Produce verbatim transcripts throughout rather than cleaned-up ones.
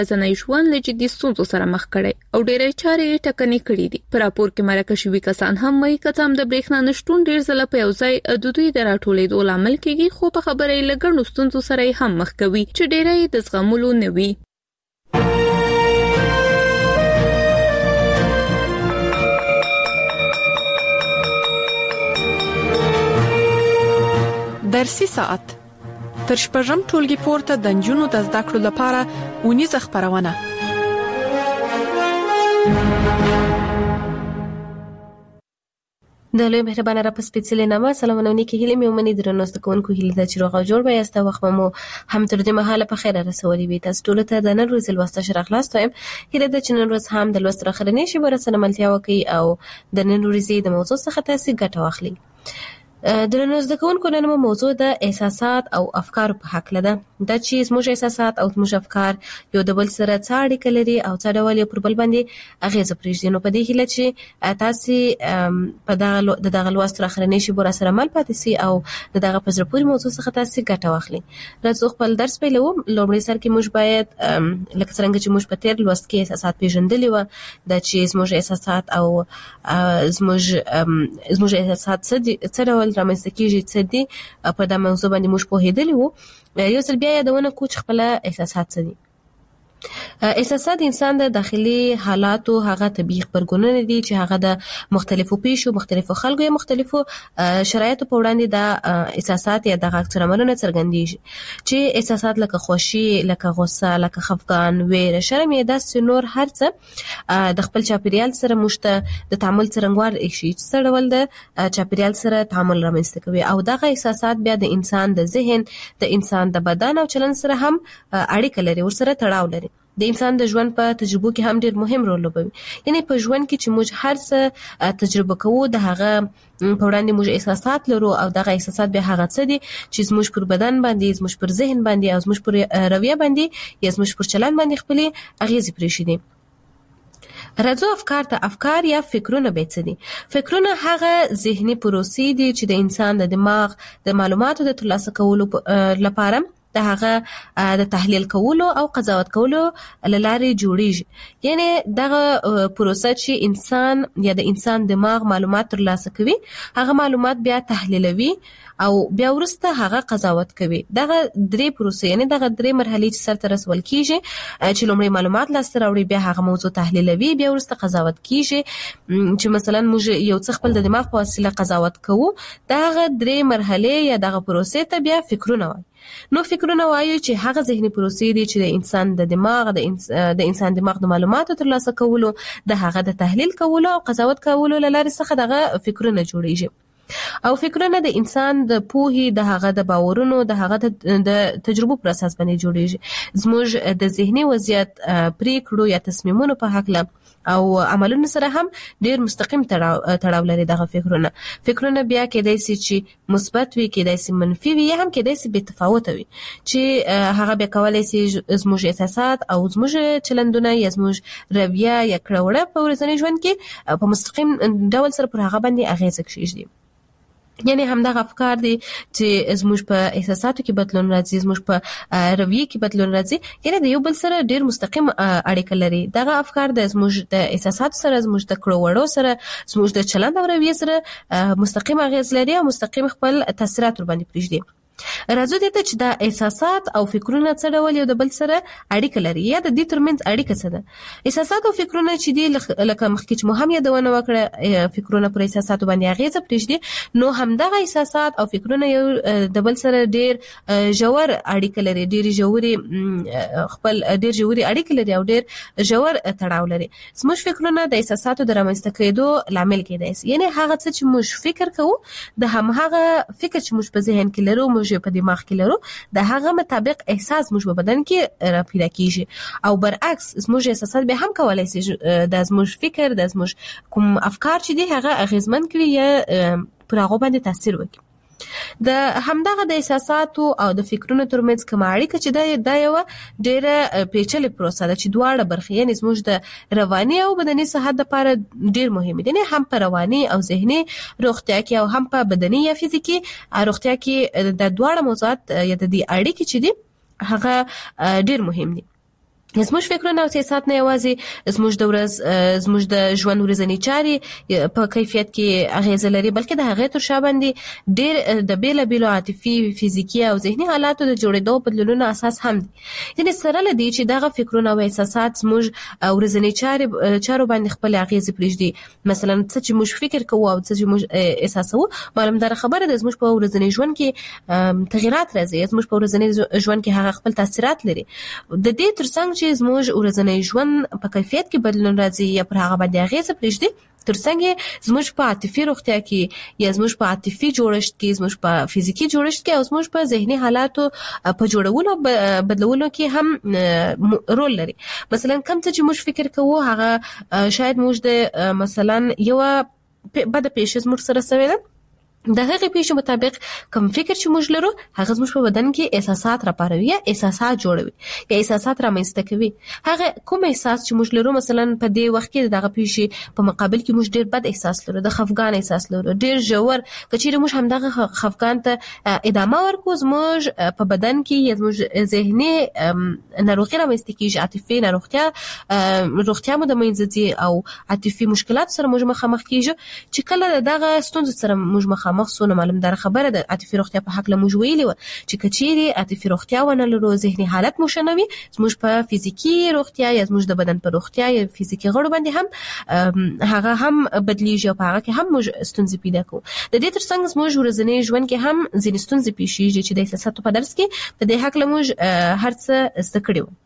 ځنې ژوند له جدي ستونزو سره مخ کړي او ډېرې چارې ټکنۍ کړې دي. په راپور کې مرکه شوي کسان هم وایي چې هم د برېښنا نشټون ډېر ځله په یو ځای د دوی د راټولېدو لامل کېږي، خو په خبرې لګڼو ستونزو سره هم مخ کوي چې ډېرې د زغملو نه وي. درسي ساعت تر شپږم ټولګي پورته د نجونو د زده کړو لپاره ونیزه خبرونه. د لوی مهربانه را په سپېڅلې نامه سلامونه کې هیله مې ومني درنو زده کوونکو هیله ده چې روغ او جوړ به یاست. وخت مو هم تر دې مهاله په خیر رسولي وي. تاسو ټول ته د نن ورځې لوسته شرح خلاص وایم. هیله ده چې نن ورځ هم د لوست راخرنې شي ورسره ملتیا وکړي او د نن ورځې د موضوع څخه تاسو ګټه واخلئ. درنو زده کوونکو نن مو موضوع د احساسات او افکار په حق لده. دا چې زموږ احساسات او زموږ افکار یو د بل سره څه اړیکه لري او څه ډول یو پر بل باندې اغیزه پرېږدي. نو په دې هیله چې تاسو په دغه د دغه لوست راخرنې شي ورسره مل پاتې سي او د دغه په زړه پورې موضوع څخه تاسو ګټه واخلئ. راځو خپل درس پیلو. لومړی سر کې موږ باید لکه څنګه چې موږ په تیر لوست کې احساسات پیژندلي و، دا چې زموږ احساسات او زموږ زموږ احساسات څه ډول رامنځته کیږي، څه دي، په دا موضوع باندې موږ پوهېدلي وو. یو ځل بیا یادونه کوو چې خپل احساسات څه دي. احساسات د انسان د داخلي حالاتو هغه طبيعي خبرګونونه دي چې هغه د مختلفو پیښو، مختلفو خلکو یا مختلفو شرایطو په وړاندې د احساسات یا د عکس العملونو څرګندېږي. چې احساسات لکه خوښي، لکه غوسه، لکه خفګان، ویره، شرم یا داسې نور هر څه د خپل چاپیریال سره موږ ته د تعامل څرنګوال شي چې څه ډول د چاپیریال سره تعامل رامنځته کوي. او دغه احساسات بیا د انسان د ذهن، د انسان د بدن او چلن سره هم اړیکه لري، ورسره تړاو لري. د انسان د ژوند په تجربو کې هم ډېر مهم رول لوبوي. یعنی په ژوند کې چې موږ هر څه تجربه کوو د هغه په وړاندې موږ احساسات لرو او دغه احساسات به هغه څه دي چې زموږ پر بدن باندې، زموږ پر ذهن باندې او زموږ پر رویه باندې یا زموږ پر چلن باندې خپلې اغیزې پرېږدي. راځو افکار ته. افکار یا فکرونه به څه دي؟ فکرونه هغه ذهني پروسې دي چې د انسان د دماغ د معلوماتو د ترلاسه کولو لپاره د هغه د تحلیل کولو او قضاوت کولو لارې جوړیږي. یعنی دغه پروسه چې انسان یا د انسان دماغ معلومات ترلاسه کوي، هغه معلومات بیا تحلیلوي او بیا ورسته هغه قضاوت کوي. دغه درې پروسې، یعنی دغه درې مرحلې چې سره رسول کیږي، چې لومړی معلومات لاسته راوړي، بیا هغه موضوع تحلیلوي، بیا ورسته قضاوت کیږي. چې مثلا موږ یو څه خپل د دماغ په وسیله قضاوت کوو، دغه درې مرحلې یا دغه پروسې ته بیا فکرونه وایي. نو فکرونه وایي چې هغه ذهني پروسې دي چې د انسان د دماغ د انسان د انسان دماغ د معلوماتو ترلاسه کولو، د هغه د تحلیل کولو او قضاوت کولو لارې څخه دغه فکرونه جوړیږي. او فکرونه د انسان د پوهې، د هغه د باورونو، د هغه د تجربو پر اساس باندې جوړیږي. زموږ د ذهني وضعیت، پریکړو یا تصمیمونو په حق له او عملونو سره هم ډیر مستقیم تړاو لري دغه فکرونه. فکرونه بیا کېدای شي چې مثبت وي، کېدای شي منفي وي، یا هم کېدای شي بې تفاوته وي، چې هغه بیا کولای شي زموږ احساسات او زموږ چلندونه یا زموږ رویه یا کړه وړه په ورځني ژوند کې په مستقیم ډول سره پر هغه باندې اغیزه کېږي. یعنی همدغه افکار دي چې زموږ په احساساتو کې بدلون راځي، زموږ په رویه کې بدلون راځي، یعنی د یو بل سره ډیر مستقیم اړیکه لري. دغه افکار د زموږ د احساساتو سره، زموږ د کړو وړو سره، زموږ د چلند او رویه سره مستقیم اغیز لري او مستقیم خپل تاثیرات ور باندې پرېږدي. راځو دې ته چې دا احساسات او فکرونه څه ډول یو د بل سره اړیکه لري یا د دې ترمنځ اړیکه څه ده. احساسات او فکرونه چې دي لکه مخکې چې مو هم یادونه وکړه، فکرونه پر احساساتو باندې اغیزه پرېږدي، نو همدغه احساسات او فکرونه یو د بل سره ډیر ژور اړیکه لري، ډیر ژوري خپل ډیر ژوري اړیکه لري او ډیر ژور تړاو لري. زموږ فکرونه د احساساتو د رامنځته کېدو لامل کېدای شي. یعنی هغه څه چې موږ فکر کوو، د همغه فکر چې موږ په ذهن کې لرو، موږ په دماغ کې لرو، د هغه مطابق احساس موږ په بدن کې را پیدا کیږي. او برعکس زموږ احساسات به هم کولای شي د زموږ فکر، د زموږ کوم افکار چې دي هغه اغیزمن کړي یا پر هغه باندې تاثیر وکړي. د همدغه د احساساتو او د فکرونو ترمنځ کوم اړیکه چې دا یو ډیره پیچلې پروسه ده چې دواړه برخې، یعنی زموږ د رواني او بدني صحت لپاره ډیر مهمه دي. هم په رواني او ذهني روغتیا کې او هم په بدني یا فزیکي روغتیا کې د دواړه موضوعات یا د دې اړیکې چې دي هغه ډیر مهم دي. زموږ فکرونه او احساسات نه یوازې زموږ د ورځ زموږ د ژوند ورځنی چارې په کیفیت کې اغیز لري بلکې د هغه تر شا باندې ډېر د بیل بیلو عاطفي فزیکی او ذهني حالاتو د جوړېدو بدلونونو اساس هم دي. یعنی سره لدی چې دغه فکرونه او احساسات زموږ ورځنی چارې چارو باندې خپل اغیز پرېږدي. مثلا څه چې موږ فکر کوو او څه چې موږ احساسوو معلومه خبره ده زموږ په ورځنی ژوند کې تغیرات راځي، زموږ په ورځنی ژوند کې هغه خپل تاثیرات لري. د دې ترڅنګ چې زموږ ورځنی ژوند په کیفیت کې بدلون راځي یا پر هغه باندې اغیز پرېږدي، ترڅنګ زموږ په عاطفي روغتیا کې یا زموږ په عاطفي جوړښت کې، زموږ په فزیکی جوړښت کې او زموږ په ذهني حالاتو په جوړولو بدلولو کې هم رول لري. مثلا کوم څه چې موږ فکر کوو هغه شاید موږ د مثلا یو بد پیښه زموږ سره سوي ده، د هغه پیښې مطابق کوم فکر چې موږ لرو هغه زموږ په بدن کې احساسات راپاروي یا احساسات جوړوي یا احساسات رامنځته کوي. هغه کوم احساس چې موږ لرو مثلا په دې وخت کې دغه پیښې په مقابل کې موږ ډېر بد احساس لرو، د خفګان احساس لرو، ډېر ژور، کچېرې موږ هم دغه خفګان ته ادامه ورکو زموږ په بدن کې یا زموږ ذهني ناروغي رامنځته کېږي، عاطفي ناروغتیا روغتیا مو د منځه ځي او عاطفي مشکلات سره موږ مخامخ کېږو. چې کله دغه ستونزو سره موږ مخامخ مخصوصه معلومدار خبره ده عاطفي روغتیا په حق له موږ ویلې و چې کچېری عاطفي روغتیا ونه لرو، ذهني حالت مو شنوي، زموږ په فزیکی روغتیا یا زموږ د بدن په روغتیا یا فزیکی غړو باندې هم هغه هم بدلیږي او په هغه کې هم موږ ستونزې پیدا کوو. د دې ترڅنګ زموږ ورځنی ژوند کې هم ځینې ستونزې پیښیږي چې د احساساتو په درس کې په دې حق له موږ هر څه زده کړي وو.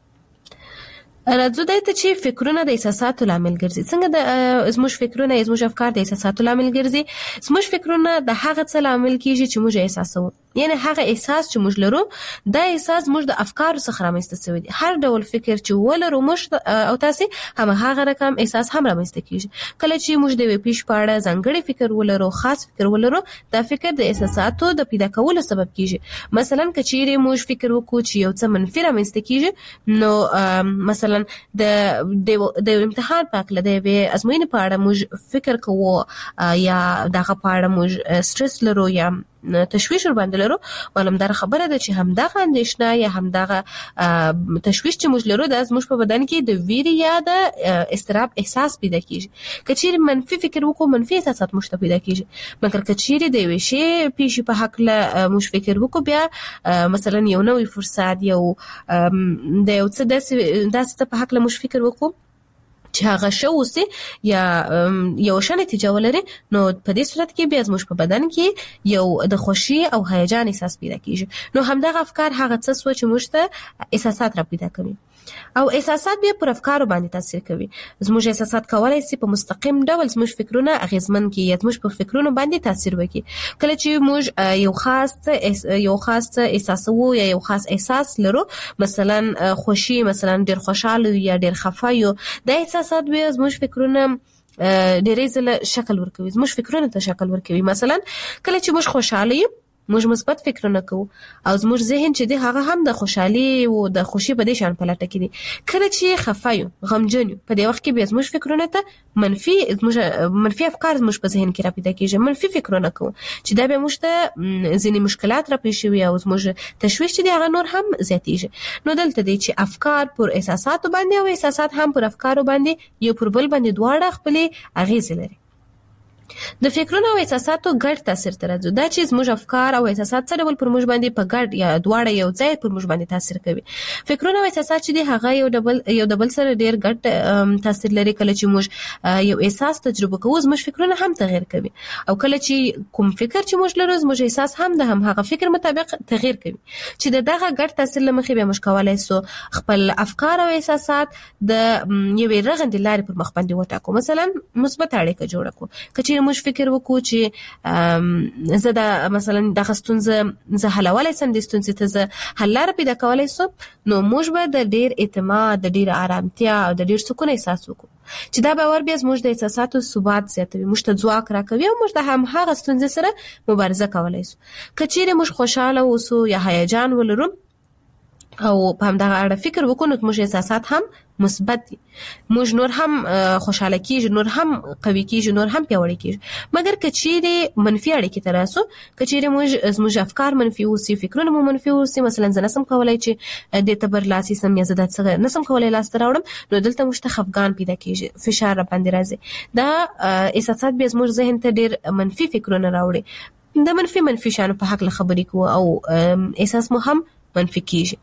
راځو دای ته چې فکرونه د احساساتو لامل ګرځي. څنګه د زموږ فکرونه زموږ افکار د احساساتو لامل ګرځي؟ زموږ فکرونه د هغه څه لامل کیږي چې موږ احساسوو، یعنی هغه احساس چې موږ لرو دا احساس موږ د افکارو څخه رامنځته شوی دی. هر ډول فکر چې ولرو موږ او تاسو هم هغه رقم احساس هم رامنځته کیږي. کله چې موږ د پیش پاړه ځانګړي فکر ولرو، خاص فکر ولرو، دا فکر د احساساتو د پیدا کولو سبب کیږي. مثلا کچېری موږ فکر وکړو چې یو څه منفي رامنځته کیږي، نو مثلا د د امتحان په اړه د وی ازموینې په اړه موږ فکر کوو یا دغه په اړه موږ سټرس لرو یا تشویش ور باندې لرو، معلومدار خبره ده چې هم دغه اندیشنه یا هم دغه تشویش چې موږ لرو د زموږ په بدن کې د ویری یا د استراب احساس پیدا کیږي. کچېری منفي فکر وکړو منفي احساسات موږ پیدا کیږي، مګر کچېری د وی شی پیښې په حق له موږ فکر وکړو بیا مثلا یو نوې فرصت یو د یو څه داسې داسې په حق له موږ فکر وکړو چې هغه شو وسی یا یو شان نتیجه ولري، نو په دې صورت کې بیا زموږ په بدن کې یو د خوشي او هیجان احساس پیدا کیږي. نو همدغه افکار هغه څه سوچ موږ ته احساسات را پیدا کوي او احساسات بیا پر افکارو باندې تاثیر کوي. زموږ احساسات کولای شي په مستقیم ډول زموږ فکرونه اغیزمن کړي یا زموږ په فکرونو باندې تاثیر وکړي. کله چې موږ یو خاص یو خاص احساسو یا یو خاص احساس لرو، مثلا خوشي، مثلا ډیر خوشاله یا ډیر خفه یو، د احساسات بیا زموږ فکرونه ډېرې ځله شکل ورکوي، زموږ فکرونه ته شکل ورکوي. مثلا کله چې موږ خوشاله یو موږ مثبت فکرونه کوو او زموږ ذهن چې دی هغه هم د خوشحالي او د خوشي په دې شان پلټه کې دي. کله چې خفه یو غمجن یو په دې وخت کې به زموږ فکرونه ته منفي زموږ منفي افکار زموږ په ذهن کې را پیدا کېږي، منفي فکرونه کوو چې دا به موږ ته ځینې مشکلات را پیښ شي او زموږ تشویش چې دی هغه نور هم زیاتېږي. نو دلته دی چې افکار پر احساساتو باندې او احساسات هم پر افکارو باندې یو پر بل باندې دواړه خپل اغیز لري. د فکرونو او احساساتو ګډ تاثیر تر راځي دا چې زموږ افکار او احساسات څه ډول پر موږ باندې په ګډ یا دواړه یو ځای پر موږ باندې تاثیر کوي. فکرونه او احساسات چې دي هغه یو ډبل یو ډبل سره ډیر ګډ تاثیر لري. کله چې موږ یو احساس تجربه کوو زموږ فکرونه هم تغیر کوي او کله چې کوم فکر چې موږ لرو زموږ احساس هم د هم هغه فکر مطابق تغیر کوي. چې دغه ګډ تاثیر لمخې به موږ کولای سو خپل افکار او احساسات د یوې رغندې لارې پر مخ باندې وټاکو. مثلا مثبت اړیکه جوړه کړو. کچې موږ فکر وکړو چې زه د مثلا د ستونزې زه حلولای سم د ستونزې ته زه حل لاره پیدا کولای سم، نو موږ به د ډیر اعتماد، د ډیر آرامتیا او د ډیر سکون احساس وکړو چې دا باور بیا زموږ د احساساتو ثبات زیاتوي، موږ ته ځواک راکوي او موږ د هم هغه ستونزې سره مبارزه کولای سو. کچېرې موږ خوشاله اوسو یا هیجان ولرو، او په همدغه اړه فکر وکړو نو موږ احساسات هم مثبت دي، موږ نور هم خوشاله کیږو، نور هم قوي کیږو، نور هم پیاوړي کیږو. مګر کچېره منفي اړیکې تراسو، کچېره موږ زموږ افکار منفي اوسي، فکرونه مو منفي اوسي، مثلا زه نسم کولای چې د تبر لاسي سم یا زده څنګه نسم کولای لاس تراوړم، نو دلته موږ ته خفګان پیدا کیږي، فشار را باندې راځي. دا احساسات به زموږ ذهن ته ډېر منفي فکرونه راوړي، د منفي منفي شانو په حق له خبرې کوو او احساس مو هم منفي کیږي.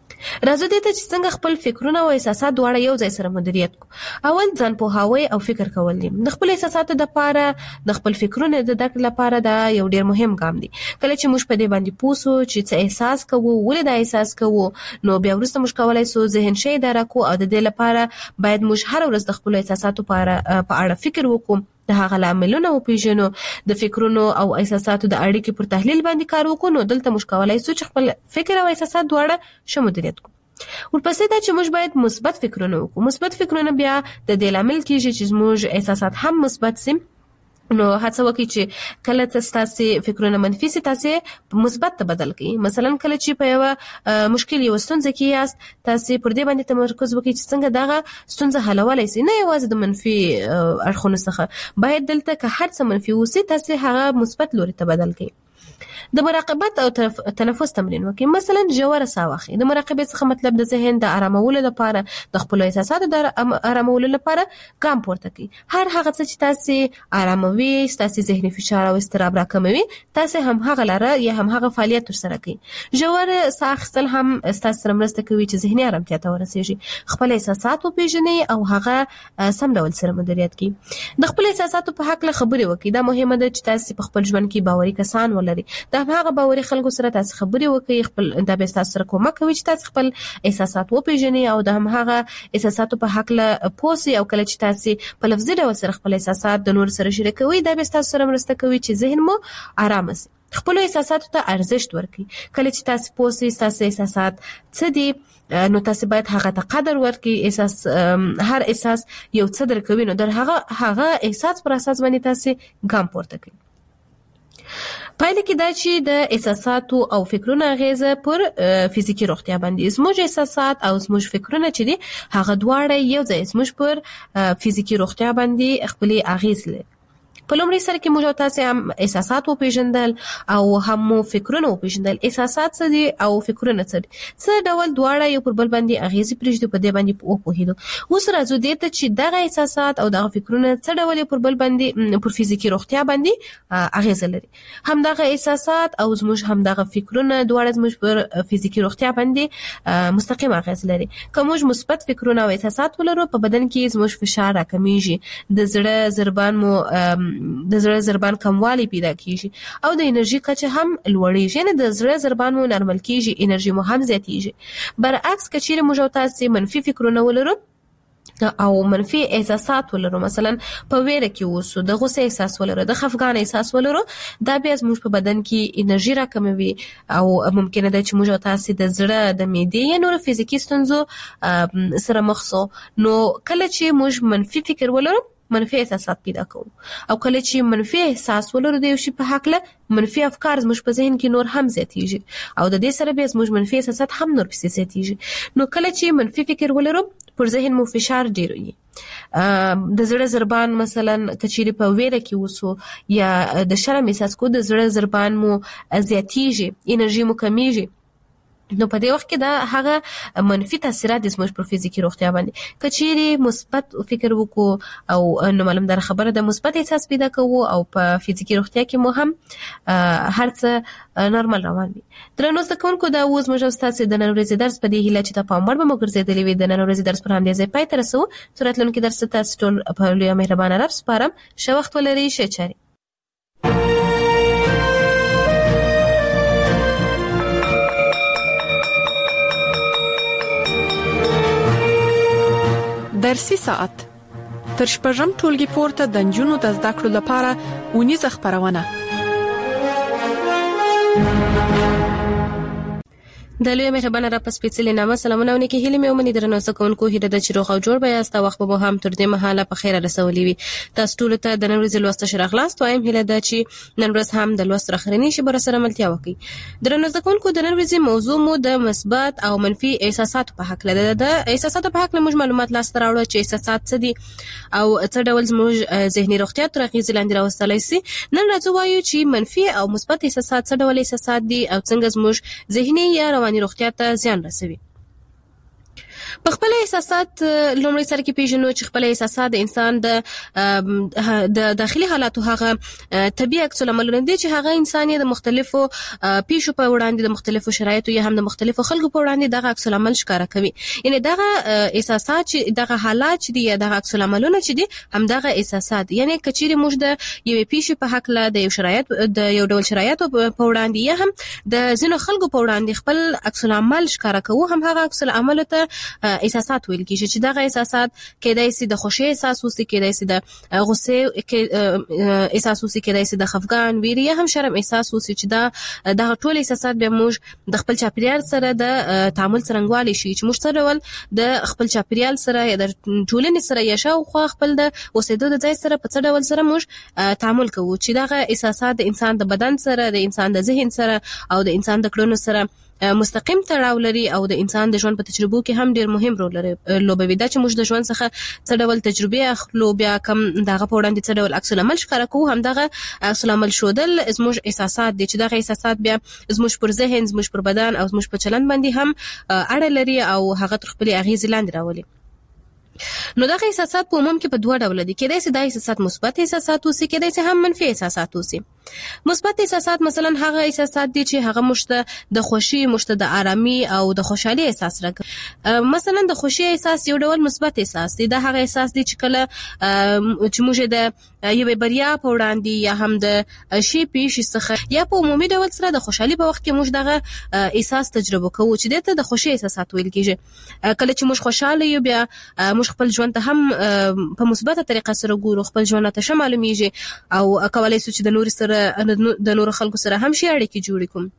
راځو دې ته چې څنګه خپل فکرونه او احساسات دواړه یو ځای سره مدیریت کو. اول ځان پوهاوی او فکر کول دي. د خپل احساساتو د لپاره، د خپل فکرونو د دک لپاره دا یو ډیر مهم ګام دی. کله چې موږ په دې باندې پوسو چې څه احساس کوو، ولې دا احساس کوو، نو بیا ورسته موږ کولای سو ذهن شي اداره کو او د دې لپاره باید موږ هر ورځ د خپل احساساتو په اړه فکر وکړو، د هغه عاملونه او پیژنو، د فکرونو او احساساتو د اړیکې پر تحلیل باندې کار وکړو، نو دلته موږ کولای سو چې خپل فکر او احساسات دواړه شمو مدیریت کو. ورپسې دا چې موږ باید مثبت فکرونه وکړو. مثبت فکرونه بیا د دې عامل کیږي چې موږ احساسات هم مثبت سي، نو هڅه وکړئ چې کله تاسو فکرونه منفي سي تاسو مثبت ته بدل کړئ. مثلا کله چې په یو مشکل یو ستونزه کې یاست، تاسو پر دې باندې تمرکز وکړئ چې څنګه دغه ستونزه حلولای سي، نه یوازې د منفي اړخونو څخه. باید دلته که هر څه منفي وسی تاسو هغه مثبت لوري ته بدل کړئ. د مراقبت او تنفس تمرین وکړئ. مثلا ژوره ساه واخلئ. د مراقبې څخه مطلب د ذهن د آرامولو لپاره، د خپل احساساتو د آرامولو لپاره ګام پورته کړئ. هر هغه څه چې تاسو آراموي، تاسو ذهني فشار او اضطراب راکموي، تاسو هم هغه لاره یا هم هغه فعالیت ترسره کړئ. ژوره ساه اخیستل هم تاسو سره مرسته کوي چې ذهني آرامتیا ته ورسیږي، خپل احساسات وپېژنئ او هغه سم ډول سره مدیریت کړئ. د خپل احساساتو په حق له خبرې وکړئ. دا مهمه ده چې تاسو په خپل ژوند کې باوري کسان ولرئ. دا هغه باوري خلکو سره تاسو خبرې وکړئ، خپل دا به تاسو سره کومک کوي چې تاسو خپل احساسات وپېژنئ او د هم هغه احساساتو په حق له پوسي. او کله چې تاسو په لفظي ډول سره خپل احساسات د نور سره شریکوي، دا به تاسو سره مرسته کوي چې ذهن مو آرام شي. خپل احساساتو ته ارزښت ورکړئ. کله چې تاسو پوسي تاسو احساسات څه دي، نو تاسو باید هغه ته قدر ورکړئ. احساس هر احساس یو څه درکوي، نو در هغه هغه احساس پر اساس باندې تاسو ګام پورته کړئ. پایله کې دا چې د احساساتو او فکرونو اغیزه پر فزیکی روغتیا باندې، زموږ احساسات او زموږ فکرونه چې دي هغه دواړه یو ځای زموږ پر فزیکی روغتیا باندې خپل اغیز لري. په لومړي سره کې موږ تاسو هم احساسات وپېژندل او هم فکرونه وپېژندل. احساسات څه دي او فکرونه څه دي، څه ډول دواړه یو پر بل باندې اغیز پرېږدي، په دې باندې وپوهیدو. اوس راځو دې ته چې دغه احساسات او دغه فکرونه څه ډول پر بل باندې پر فزیکی روغتیا باندې اغیز لري. هم دغه احساسات او زموږ هم دغه فکرونه دواړه زموږ پر فزیکی روغتیا باندې مستقیم اغیز لري. که موږ مثبت فکرونه او احساسات ولرو، په بدن کې زموږ فشار راکمیږي، د زړه ضربان مو د زړه ضربان کموالی پیدا کیږي او د انرژي کچه هم لوړیږي، یعنی د زړه ضربان مو نرمل کیږي، انرژي مو هم زیاتیږي. برعکس کچېره موږ تاسو منفي فکرونه ولرو او منفي احساسات ولرو، مثلا په ویره کې اوسو، د غوسه احساس ولرو، د خفګان احساس ولرو، دا بیا زموږ په بدن کې انرژي راکموي او ممکنه ده چې موږ تاسو د زړه، د معدې یا نور فزیکی ستونزو سره مخ شو. نو کله چې موږ منفي فکر ولرو، منفي احساسات پیدا کوو، او کله چې منفي احساس ولرو د یو شي په حق له منفي افکار زموږ په ذهن کې نور هم زیاتیږي او د دې سره به زموږ منفي احساسات هم نور پسې زیاتیږي. نو کله چې منفي فکر ولرو، پر ذهن مو فشار ډیر وي، د زړه ضربان مثلا کچېری په ویره کې وسو یا د شرم احساس کو، د زړه ضربان مو زیاتیږي، انرژي مو کمیږي، نو په دې وخت کې دا هغه منفي تاثیرات د زموږ پر فزیکی روغتیا باندې. کچېری مثبت فکر وکړو او نو معلوم در خبره د مثبت احساس پیدا کوو او په فزیکی روغتیا کې مو هم هر څه نورمال روان وي. درنو زده کوونکو، دا اوس موږ تاسو د نن ورځې درس په دې هیله چې تاسو په امر به مو ګرځېدلې وي. د نن ورځې درس پر همدې ځای پای ته رسو. تر راتلونکي درس تاسو ټول په لوی مهربانه رب سپارم. ښه وخت ولرئ. ښه چاري. درسي ساعت تر شپږم ټولګي پورته د نجونو د زده کړو لپاره اونیزه خبرونه. د لوی مهربانه را پس پیڅلې نامه سلامونه او نیکی هیله مې ومني درنو سکونکو هیله د چیرو خو جوړ بیا است وخت به هم تر دې مهاله په خیره رسولې وي. تاسو ټول ته د نن ورځې لوست شرغلاست وایم هیله د چې نن ورځ هم د لوست رخرنی شي بر سره ملتیا وکړي. درنو سکونکو د نن ورځې موضوع مو د مثبت او منفي احساسات په حق لده. د احساسات په حق له موږ معلومات لاس راوړو چې احساسات څه دي او څه ډول زموږ ذهني روغتیا تر اغیز لاندې راوستلای شي. نن راځو وایو چې منفي او مثبت احساسات څه ډول احساسات دي او څنګه زموږ ذهني یا رواني روغتیا ته زیان رسوي. په خپل احساسات لومړی سره کې پیژنو چې خپل احساسات د انسان د د داخلي حالاتو هغه طبيعي عکس العملونه دي چې هغه انسان د مختلفو پیښو په وړاندې د مختلفو شرایطو یا هم د مختلفو خلکو په وړاندې دغه عکس العمل ښکارا کوي. یعنی دغه احساسات چې دغه حالات چې دي یا دغه عکس العملونه چې دي هم دغه احساسات یعنی کچېره موږ د یوې پیښې په حق له د یو شرایط د یو ډول شرایطو په وړاندې یا هم د ځینو خلکو په وړاندې خپل عکس العمل ښکارا کوو هم هغه عکس العمل ته احساسات ویل کیږي چې دغه احساسات کېدای شي د خوشي احساس وسي کېدای شي د غصه احساس وسي کېدای شي د خفګان ویری یا هم شرم احساس وسي چې دا د ټول احساسات به موږ د خپل چاپیریال سره د تعامل څرنګوالي شي چې موږ سره ول د خپل چاپیریال سره یا د ټولنې سره یا شاوخوا خپل د اوسېدو د ځای سره په څه ډول سره موږ تعامل کوو چې دغه احساسات د انسان د بدن سره د انسان د ذهن سره او د انسان د کړنو سره مستقیم تړاو لري او د انسان د ژوند په تجربو کې هم ډیر مهم رول لري. لوبوي دا چې موږ د ژوند څخه څه ډول تجربه اخلو بیا کم دغه په وړاندې څه ډول عکس العمل ښکارا کوو هم دغه عکس العمل شودل زموږ احساسات دي چې دغه احساسات بیا زموږ پر ذهن زموږ پر بدن او زموږ په چلند باندې هم اړه لري او هغه تر خپل اغیز لاندې راولي. نو دغه احساسات په عموم کې په دوه ډول دي. کېدای شي د احساسات مثبت احساسات وسی کېدای شي هم منفي احساسات وسی. مثبت احساسات مثلا هغه احساسات دي چې هغه مشته د خوشي مشته د آرامي او د خوشحالي احساس راکړي. مثلا د خوشي احساس یو ډول مثبت احساس دی. دا هغه احساس دی چې کله چې موږ د یوې بریا په وړاندې یا هم د شی پیښې څخه یا په عمومي ډول سره د خوشحالي په وخت کې موږ دغه احساس تجربه کوو چې دته د خوشي احساسات ویل کېږي. کله چې موږ خوشاله یو بیا موږ خپل ژوند ته هم په مثبته طریقه سره ګورو خپل ژوند ته ښه معلومیږي او کولای شو چې د نور سره د نور خلکو سره هم شي اړیکې جوړې کوم.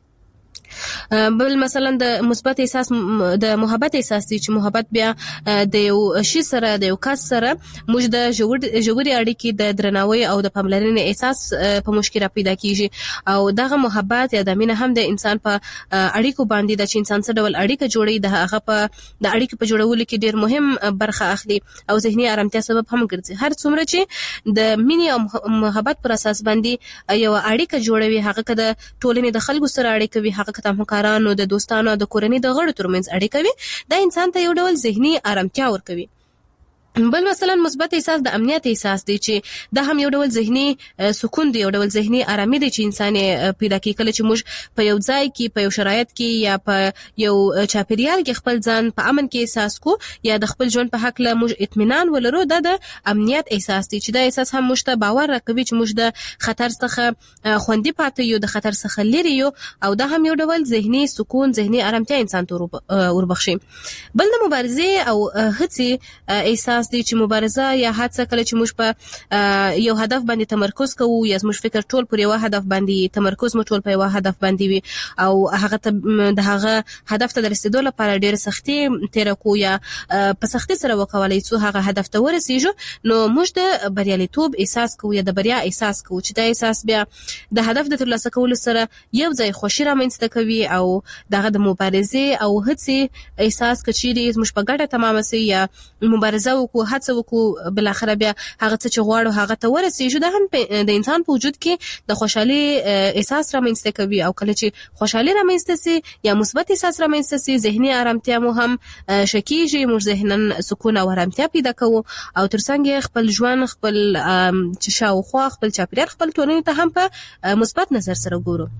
بل مثلا د مثبت احساس د محبت احساس دی چې محبت بیا د یو شي سره د یو کس سره موږ د جوړ جوړي اړیکې د درناوي او د پاملرنې احساس په مشکل را پیدا کیږي او دغه محبت یا د مینه هم د انسان په اړیکو باندې د انسان سره ډول اړیکه جوړي د هغه په د اړیکو په جوړولو کې ډیر مهم برخه اخلي او ذهني آرامتیا سبب هم ګرځي. هر څومره چې د مینې او محبت پر اساس باندې یو اړیکه جوړوي هغه کده ټولنې د خلکو سره اړیکه وي هغه د همکارانو د دوستانو د کورنۍ د غړو ترمنځ اړیکه وي دا انسان ته یو ډول ذهني آرامتیا ورکوي. بل مثلا مثبت احساس د امنیت احساس دی چې دا هم یو ډول ذهني سکون دی یو ډول ذهني آرامي دی چې انسان پیدا کوي کله چې موږ په یو ځای کې په یو شرایط کې یا په یو چاپیریال کې خپل ځان په امن کې احساس کو یا د خپل ژوند په حق له موږ اطمینان ولرو دا د امنیت احساس دی چې دا احساس هم موږ ته باور راکوي چې موږ د خطر څخه خوندي پاتې یو د خطر څخه لري یو او دا هم یو ډول ذهني سکون ذهني آرامتیا انسان ته وربخشي. بل د مبارزه او هڅې احساس دی چې مبارزه یا هڅه کله چې موږ په یو هدف باندې تمرکز کوو یا موږ فکر ټول پر یو هدف باندې تمرکز مو ټول په یو هدف باندې وي او هغه ته د هغه هدف ته رسیدو لپاره ډېر سختي تیر کو یا په سختي سره وکولای شو هغه هدف ته ورسیږو نو موږ د بریالیتوب احساس کوو یا د بریا احساس کوو چې دا احساس بیا د هدف د ترلاسه کولو سره یو ځای خوشی رامنځته کوي او دغه د مبارزه او هڅې احساس کچېری موږ په ګډه تمام سي یا مبارزه وکړو هڅه وکړو بل اخر بیا هغه څه چې غواړو هغه ته ورسیږو دا هم د انسان په وجود کې د خوشحالي احساس رامنځته کوي او کله چې خوشحالي رامنځته سي یا مثبت احساس رامنځته سي ذهني آرامتیا مو هم شکیږي موږ ذهنن سکون او آرامتیا پیدا کوو او ترڅنګ خپل ژوند خپل چې شاوخوا خپل چاپیریال خپل ټولنې ته هم په مثبت نظر سره ګورو.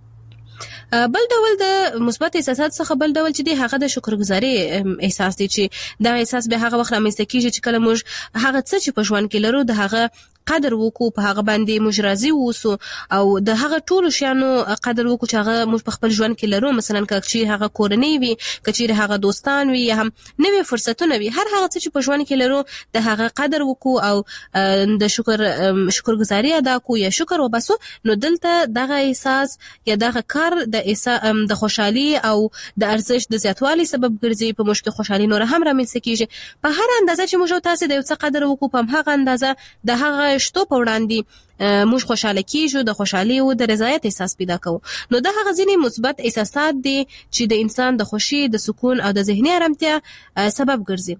بل ډول د مثبت احساسات څخه بل ډول چې دی هغه د شکرګزاري احساس دی چې دا احساس به هغه وخت رامنځته کیږي چې کله موږ هغه څه چې په ژوند کې لرو د هغه قدر وکړو، په هغه باندې موږ راضي اوسو او د هغه ټولو شیانو قدر وکړو چې هغه موږ په خپل ژوند کې لرو. مثلا کچې هغه کورنۍ وي، کچې هغه دوستان وي، یا هم نوې فرصتونه وي، هر هغه څه چې په ژوند کې لرو د هغه قدر وکړو او د شکر شکرګزاري ادا کوو یا شکر وباسو. نو دلته دغه احساس یا دغه کار د د خوشحالي او د ارزښت د زیاتوالي سبب ګرځي. په موږ کې خوشحالي نور هم رامنځته کیږي. په هر اندازه چې موږ تاسو د یو څه قدر وکړو، په هغه اندازه د هغه شتو په وړاندې موږ خوشاله کیږو، د خوشحالي او د رضایت احساس پیدا کوو. نو دا هغه ځینې مثبت احساسات دي چې د انسان د خوشي، د سکون او د ذهني آرامتیا سبب ګرځي.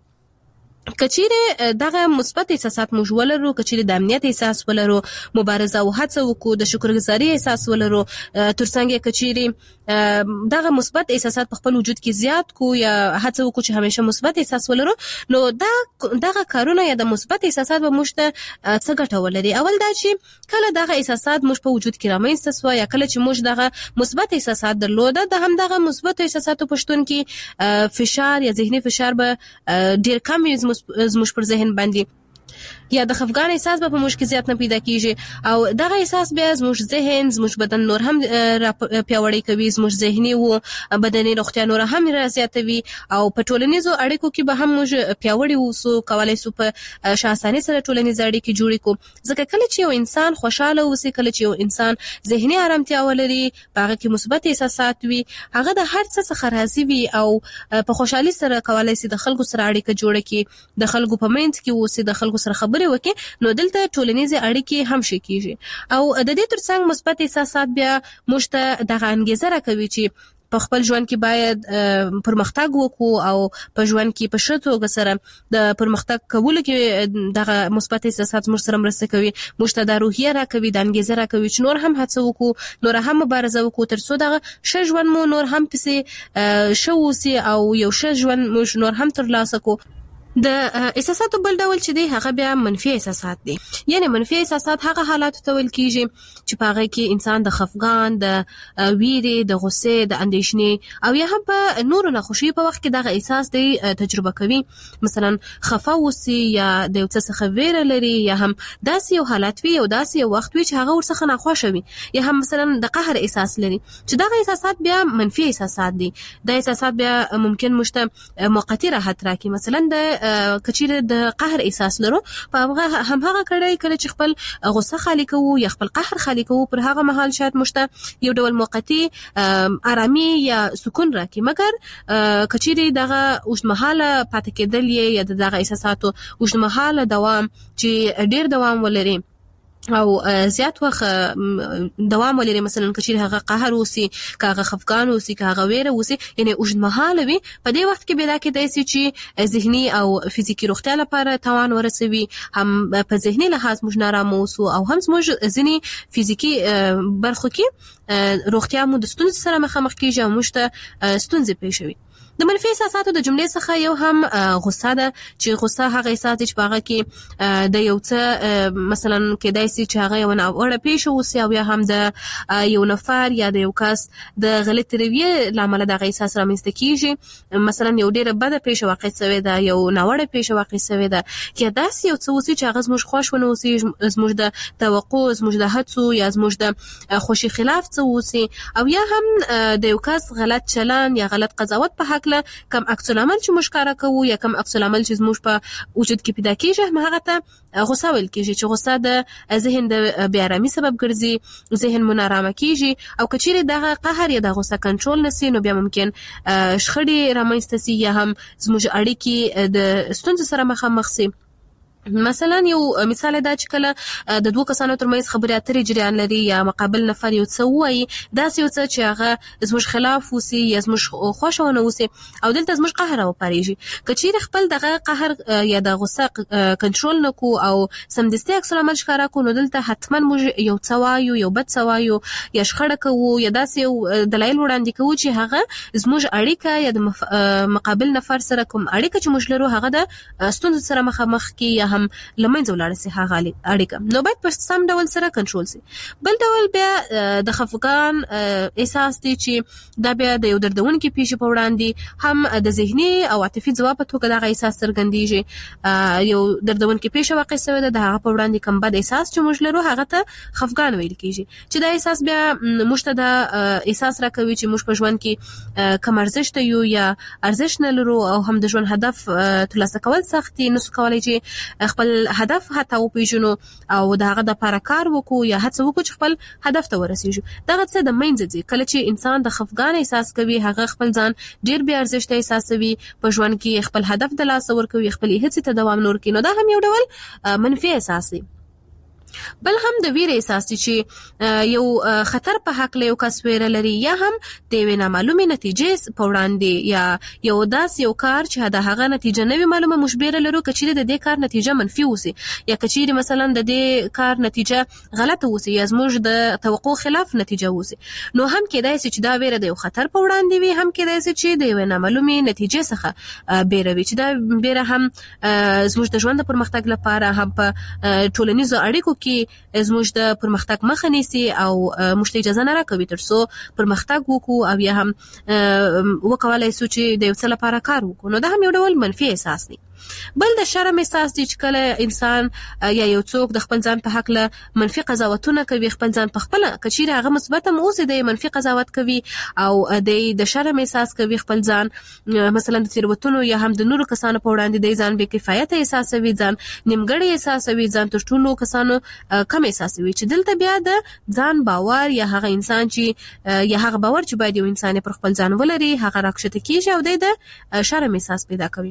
کچیره دغه مثبت احساسات موږ ولرو، کچیره د امنیت احساس ولرو، مبارزه او هڅه وکړو، د شکرګزاري احساس ولرو، ترڅنګ کچیره دغه مثبت احساسات په خپل وجود کې زیات کو یا هڅه وکړو چې همیشه مثبت احساس ولرو، نو دا دغه کارونه یا د مثبت احساسات به موږ ته څه ګټه ولري. اول دا چې کله دغه احساسات موږ په وجود کې رامنځته سو یا کله چې موږ دغه مثبت احساسات درلوده، د هم دغه مثبت احساساتو په شتون کې فشار یا ذهني فشار به ډیر کم وي زموږ پر ذهن باندې، یا د خفګان احساس به په موږ کې زیات نه پیدا کیږي. او دغه احساس بیا زموږ ذهن، زموږ بدن نور هم پیاوړی کوي، زموږ ذهني او بدني روغتیا نور هم زیاتوي، او په ټولنیزو اړیکو کې به هم موږ پیاوړي اوسو، کولای شو په شاساني سره ټولنیز اړیکې جوړې کړو. ځکه کله چې یو انسان خوشاله اوسي، کله چې یو انسان ذهني آرامتیا ولري، په هغه کې مثبت احساسات وي، هغه د هر څه څخه راضي وي او په خوشحالي سره کولای شي د خلکو سره اړیکه جوړه کړي، د خلکو په منځ کې اوسي، د خلکو سره خبرې وکړي. نو دلته ټولنیزې اړیکې هم شي کیږي. او د دې ترڅنګ مثبت احساسات بیا موږ ته دغه انګیزه راکوي چې په خپل ژوند کې باید پرمختګ وکړو او په ژوند کې په ښه توګه سره د پرمختګ کولو کې دغه مثبت احساسات موږ سره مرسته کوي، موږ ته د روحیه راکوي، د انګیزه راکوي چې نور هم هڅه وکړو، نور هم مبارزه وکړو، ترڅو دغه ښه ژوند مو نور هم پسې ښه اوسي او یو ښه ژوند موږ نور هم ترلاسه کړو. د احساساتو بل ډول چې دی هغه بیا منفي احساسات دي. یعنی منفي احساسات هغه حالات ته ویل کیږي چې په هغه کې انسان د خفګان، د ویرې، د غصې، د اندېښنې او یا هم په نورو ناخوشي په وخت کې دغه احساس دی تجربه کوي. مثلا خفه اوسي یا د یو څه څخه ویره لري، یا هم داسې یو حالت وي او داسې یو وخت وي چې هغه ورڅخه ناخوښه وي، یا هم مثلا د قهر احساس لري، چې دغه احساسات بیا منفي احساسات دي. دا احساسات بیا ممکن مشته موقتی راحت راکړي. مثلا د کچیره د قهر احساس لرو، په هغه هم هغه کړي کله چې خپل غصه خالی کوو یا خپل قهر خالی کوو، پر هغه مهال شاید مشته یو ډول موقتی آرامي یا سکون راکړي. مګر کچیره دغه اوږدمهاله پاتې کېدل یا دغه احساساتو اوږدمهاله دوام چې ډیر دوام ولري او زیات وخت دوام ولري، مثلا کچیر هغه قهر اوسي، کاغه خفقان اوسي، کاغه ویره اوسي، یعنی اوږدمهاله وي، په دې وخت کې بیا کې داسي چې ذهني او فزیکی روغتیا لپاره تاوان ورسوي، هم په ذهني لحاظ موږ نارام اوسو او هم موږ ځینی فزیکی برخو کې روغتیا مو د ستونزې سره مخامخ کیږي او موږ ته ستونزې پیښوي. د منفي احساساتو د جملې څخه یو هم غصه ده، چې غصه هغه احساس چې په هغه کې د یو څه مثلا کېدای شي چې هغه یو ناوړه پیښه وشي او یا هم د یو نفر یا د یو کس د غلط رویې لامل دغه احساس رامنځته کیږي. مثلا یو ډیره بده پیښه واقع شوې ده، یو ناوړه پیښه واقع شوې ده، کې داسې یو څه وشي چې هغه زموږ خوښ ونه وشي، زموږ د توقع، زموږ د هڅو یا زموږ د خوشي خلاف څه وشي، او یا هم د یو کس غلط چلن یا غلط قضاوت په حق کم عکس العمل چې موږ کار کوو یا کم عکس العمل چې موږ په وجود کې پیدا کیږي، هغه ته غصه ویل کیږي، چې غصه د ذهن د بې آرامي سبب ګرځي، ذهن مو نارامه کیږي. او کچېرې دغه قهر یا د غصه کنټرول نشي، نو بیا ممکن شخړې رامنځته شي یا هم زموږ اړیکې د ستونزو سره مخامخ شي. مثلا یو مثال دا چې کله د دوه کسانو ترمنځ خبرې اترې جریان لري یا مقابل نفر یو څه وایي، داسې یو څه چې هغه زموږ خلاف وسی یا زموږ خوښه ونه وسی او دلته زموږ قهر وپاریږي. کچېرې خپل دغه قهر یا د غصه کنټرول نکو او سمدستي عکس العمل ښکاره کو، نو دلته حتما موږ یو څه وایو، یو بد څه وایو یا شخړه کوو یا داسې یو دلایل وړاندې کوو چې هغه زموږ اړیکه یا د مقابل نفر سره کوم اړیکه چې موږ لرو هغه د ستونزو سره مخامخ کی یا هم لمنځه ولاړ سي هغه اړیکه، نو باید په سم ډول سره کنټرول سي. بل ډول بیا د خفګان احساس دی چې دا بیا د یو دردونکو پیښې په وړاندې هم د ذهني او عاطفي ځواب په توګه دا احساس څرګندېږي. یو دردونکو پیښه واقع شوه د هغه په وړاندې کوم بد احساس چې موږ لرو هغه ته خفګان ویل کیږي، چې دا احساس بیا موږ ته دا احساس راکوي چې موږ په ژوند کې کم ارزښت یو یا ارزښت نه لرو او هم د ژوند هدف ترلاسه کول سخت دي، نو څه کولای چې خپل هدف حتی وپیژنو او د هغه لپاره کار وکړو یا هڅه وکړو چې خپل هدف ته ورسیږو. دغه څه د منځ دي. کله چې انسان د خفګان احساس کوي هغه خپل ځان ډیر بیا ارزښت احساسوي، په ژوند کې خپل هدف د لاس ورکوي، خپل هڅې ته دوام نور کوي، نو دا هم یو ډول منفي احساس دی. بل هم د ویر احساس دي چې یو خطر په حق له یو کس ویره لري یا هم د یو نامعلومه نتیجې په وړاندې یا یو داس یو کار چې دا هغه نتیجه نه وي معلومه مشبره لرو، کچېره د دې کار نتیجه منفي وسی یا کچېره مثلا د دې کار نتیجه غلطه وسی یا زموږ د توقع خلاف نتیجه وسی، نو هم کېدای شي چې دا ویره د یو خطر په وړاندې وي، هم کېدای شي چې د یو نامعلومه نتیجې څخه بیره وي، چې دا بیره هم زموږ د ژوند د پرمختګ لپاره هم په ټولنیزو اړیکو کې زموږ د پرمختګ مخه نیسي او موږ ته اجازه نه راکوي ترڅو پرمختګ وکړو او یا هم وکولای شو چې د یو څه لپاره کار وکړو، نو دا هم یو ډول منفي احساس دی. بل د شرم احساس دی چې کله انسان یا یو څوک د خپل ځان په حق له منفي قضاوتونه کوي، خپل ځان په خپل کچېره هغه مثبت هم اوسي د منفي قضاوت کوي او د شرم احساس کوي، خپل ځان مثلا د تیروتنو یا هم د نورو کسانو په وړاندې د ځان بې کفایت احساسوي، ځان نیمګړی احساسوي، ځان تر ټولو کسانو کم احساسوي، چې دلته بیا د ځان باور یا هغه انسان چې یا هغه باور چې باید یو انسان پر خپل ځان ولري هغه راکښته کیږي او د شرم احساس پیدا کوي.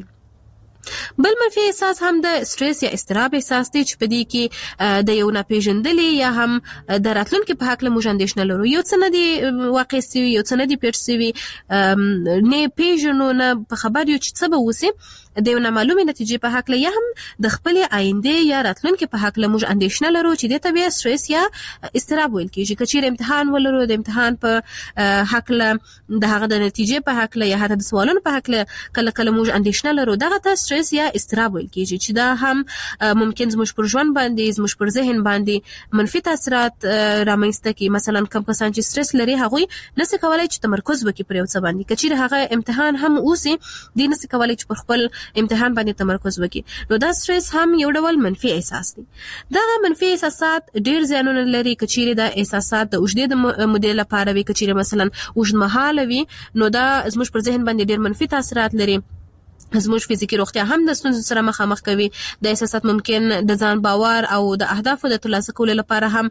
بل منفي احساس هم د سټرس یا اضطراب احساس دی چې په دې کې د یو ناپېژندلې یا هم د راتلونکي په حق له موږ اندېښنه لرو، یو څه نه دی واقع سوي، یو څه نه دی پېښ سوي، نه پېژنو، نه په خبر یو چې څه به وسي، د یو نامعلومې نتیجې په حق له یا هم د خپلې آینده یا راتلونکي په حق له موږ اندېښنه لرو، چې دې ته بیا سټرس یا اضطراب ویل کېږي. که چېرې امتحان ولرو، د امتحان په حق له د هغه د نتیجې په حق له یا حتی د سوالونو په حق له کله کله موږ اندېښنه لرو، دغه ته سټرس یا اضطراب ویل کېږي، چې دا هم ممکن زموږ پر ژوند باندې زموږ پر ذهن باندې منفي تاثیرات رامنځته کړي. مثلا کوم کسان چې سټرس لري هغوی نشي کولای چې تمرکز وکړي پر یو څه باندې، که چېرې هغه امتحان هم اوسي دی نشي کولای چې پر خپل امتحان باندې تمرکز وکړي، نو دا سټرس هم یو ډول منفي احساس دی. دا منفي احساسات ډیر زیانونه لري، که چېرې دا احساسات د اوږدې مودې لپاره وي، که چېرې مثلا اوږدمهاله وي، نو دا زموږ پر ذهن باندې ډیر منفي تاثیرات لري، زموږ فزیکی روغتیا هم د ستونزو سره مخامخ کوي. د احساسات ممکن د ځان باور او د اهدافو د ترلاسه کولو لپاره هم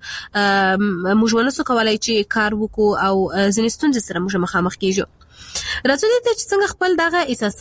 موږ ونسو کولای چې کار وکړو او ځینې ستونزې سره موږ مخامخ کیږو. راځو دې ته چې څنګه خپل دغه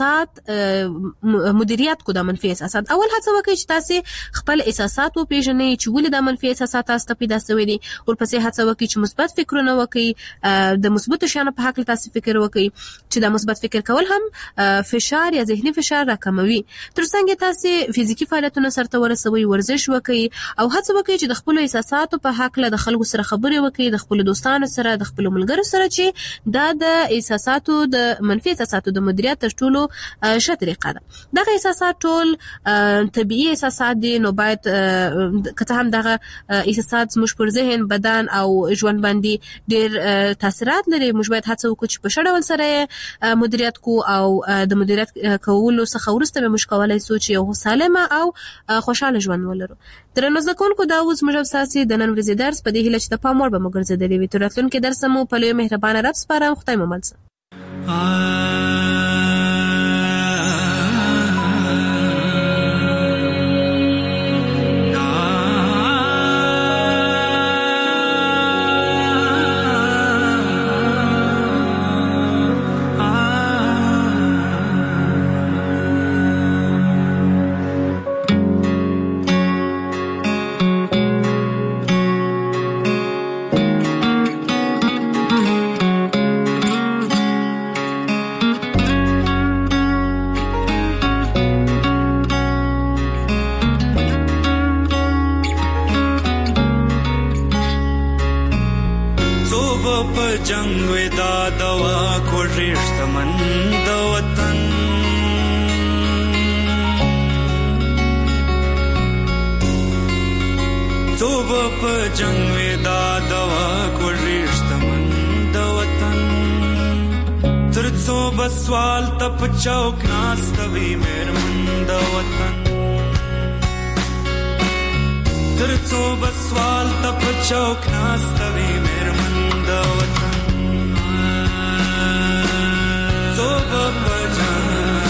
احساسات مدیریت کو د منفي احساسات. اول هڅه وکړئ چې تاسو خپل احساسات وپېژنئ چې ولې د منفي احساسات تاسو ته پیدا شوي دي، ورپسې هڅه وکړئ چې مثبت فکرونه وکړئ، د مثبتو شیانو په حق تاسو فکر وکړئ، چې د مثبت فکر کول هم فشار یا ذهني فشار راکموي. تر څنګه تاسو فزیکی فعالیتونه سره ورسوي، ورزش وکړئ او هڅه وکړئ چې د خپل احساساتو په حق له خلکو سره خبرې وکړئ، د خپل دوستانو سره، د خپل ملګرو سره، چې دا د احساساتو د منفي احساساتو د مدیریت تر ټولو ښه طریقه ده. دغه احساسات ټول طبيعي احساسات دي، نو باید کته هم دغه احساسات زموږ پر ذهن، بدن او ژوند باندې ډېر تاثیرات لري. موږ باید هڅه وکړو چې په ښه ډول سره مدیریت کو او د مدیریت کولو څخه وروسته به موږ کولای شو چې یو سالمه او خوشاله ژوند ولرو. درنو زده کوونکو، دا اوس موږ اساسي د نن ورځې درس په دې هیله چې د پام وړ به مو ګرځېدلی وي. تر راتلونکي درس مو په لوی مهربانه رب سپارم. خدای مو مل شه. جنگ ودا دوا کو رشت من د وطن صوب په جنگ ودا دوا کوریشت من د وطن تر څو بسوال تپ چوک ناستوي مېرمن د وطن تر څو بسوال تپ چوک ناستوي مېرمن د وطن صوب په جنگ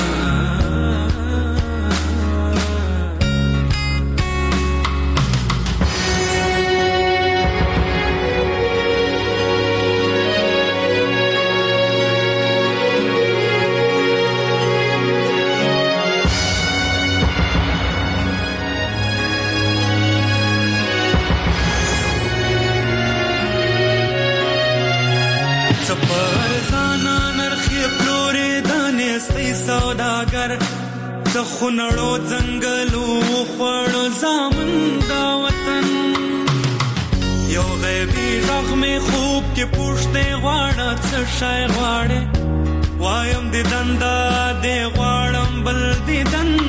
سوداگر د خونړو ځنګلو خوړو زامن دا وطن یو غیبی رغمې خوب کې پوښتې غواړه څه شی غواړې وایم د دندا دې غواړم بل دې دندا